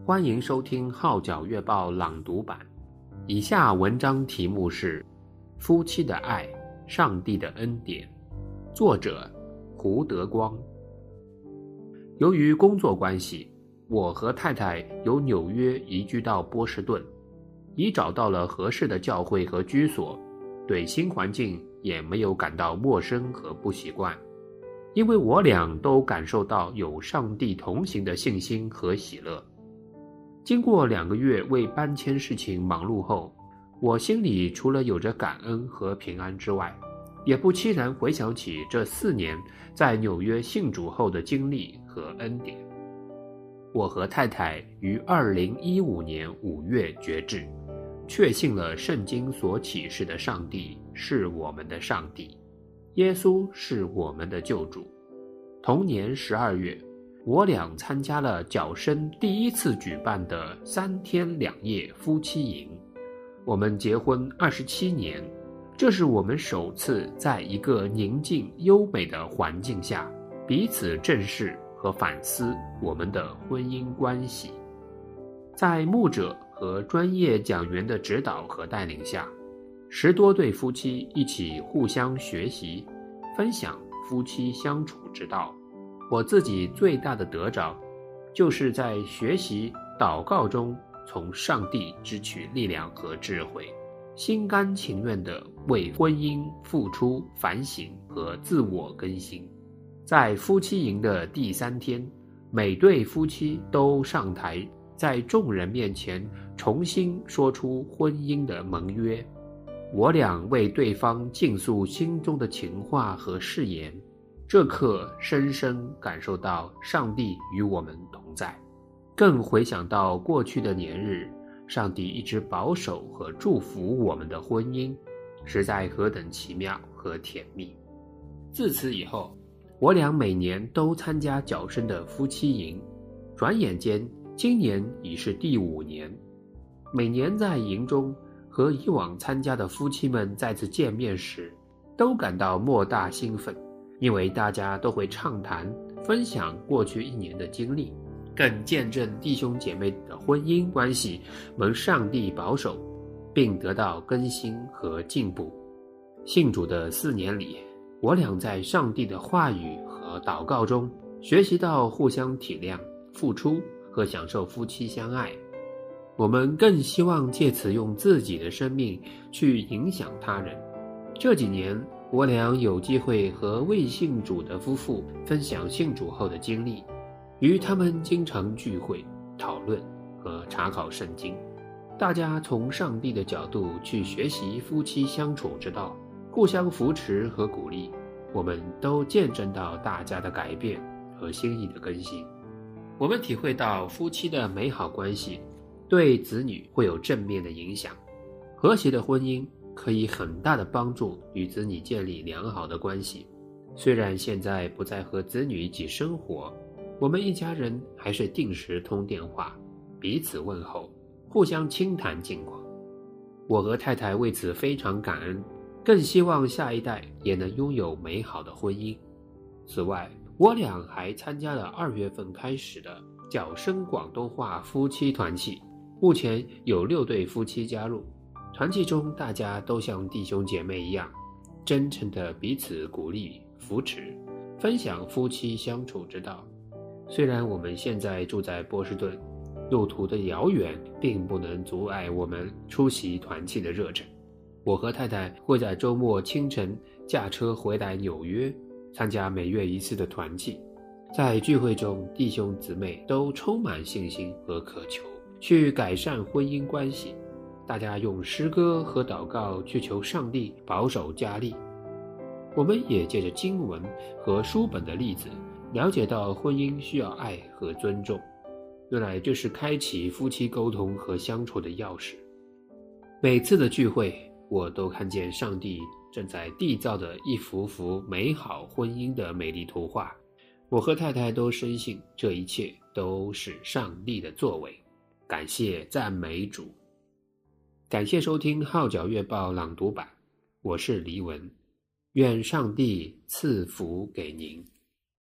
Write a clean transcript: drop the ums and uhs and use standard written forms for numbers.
欢迎收听号角月报朗读版。以下文章题目是《夫妻的爱，上帝的恩典》，作者胡德光。由于工作关系，我和太太由纽约移居到波士顿，已找到了合适的教会和居所，对新环境也没有感到陌生和不习惯，因为我俩都感受到有上帝同行的信心和喜乐。经过2个月为搬迁事情忙碌后，我心里除了有着感恩和平安之外，也不期然回想起这4年在纽约信主后的经历和恩典。我和太太于2015年5月决志，确信了圣经所启示的上帝是我们的上帝，耶稣是我们的救主。同年12月，我俩参加了角生第一次举办的3天2夜夫妻营。我们结婚27年，这是我们首次在一个宁静优美的环境下彼此正视和反思我们的婚姻关系。在牧者和专业讲员的指导和带领下，10多对夫妻一起互相学习，分享夫妻相处之道。我自己最大的得着，就是在学习祷告中从上帝支取力量和智慧，心甘情愿地为婚姻付出反省和自我更新。在夫妻营的第3天，每对夫妻都上台，在众人面前重新说出婚姻的盟约。我俩为对方倾诉心中的情话和誓言，这刻深深感受到上帝与我们同在，更回想到过去的年日，上帝一直保守和祝福我们的婚姻，实在何等奇妙和甜蜜。自此以后，我俩每年都参加角生的夫妻营，转眼间今年已是第5年。每年在营中和以往参加的夫妻们再次见面时，都感到莫大兴奋，因为大家都会畅谈分享过去1年的经历，更见证弟兄姐妹的婚姻关系蒙上帝保守，并得到更新和进步。信主的4年里，我俩在上帝的话语和祷告中学习到互相体谅、付出和享受夫妻相爱。我们更希望借此用自己的生命去影响他人。这几年，我俩有机会和未信主的夫妇分享信主后的经历，与他们经常聚会、讨论和查考圣经。大家从上帝的角度去学习夫妻相处之道，互相扶持和鼓励。我们都见证到大家的改变和心意的更新。我们体会到夫妻的美好关系对子女会有正面的影响。和谐的婚姻可以很大的帮助与子女建立良好的关系。虽然现在不再和子女一起生活，我们一家人还是定时通电话，彼此问候，互相倾谈近况。我和太太为此非常感恩，更希望下一代也能拥有美好的婚姻。此外，我俩还参加了2月份开始的角生广东话夫妻团契，目前有6对夫妻加入。团契中，大家都像弟兄姐妹一样，真诚地彼此鼓励、扶持，分享夫妻相处之道。虽然我们现在住在波士顿，路途的遥远并不能阻碍我们出席团契的热忱。我和太太会在周末清晨驾车回来纽约，参加每月1次的团契。在聚会中，弟兄姊妹都充满信心和渴求，去改善婚姻关系。大家用诗歌和祷告去求上帝保守加力。我们也借着经文和书本的例子，了解到婚姻需要爱和尊重。原来这是开启夫妻沟通和相处的钥匙。每次的聚会，我都看见上帝正在缔造着一幅幅美好婚姻的美丽图画。我和太太都深信这一切都是上帝的作为。感谢赞美主。感谢收听号角月报朗读版，我是黎文，愿上帝赐福给您。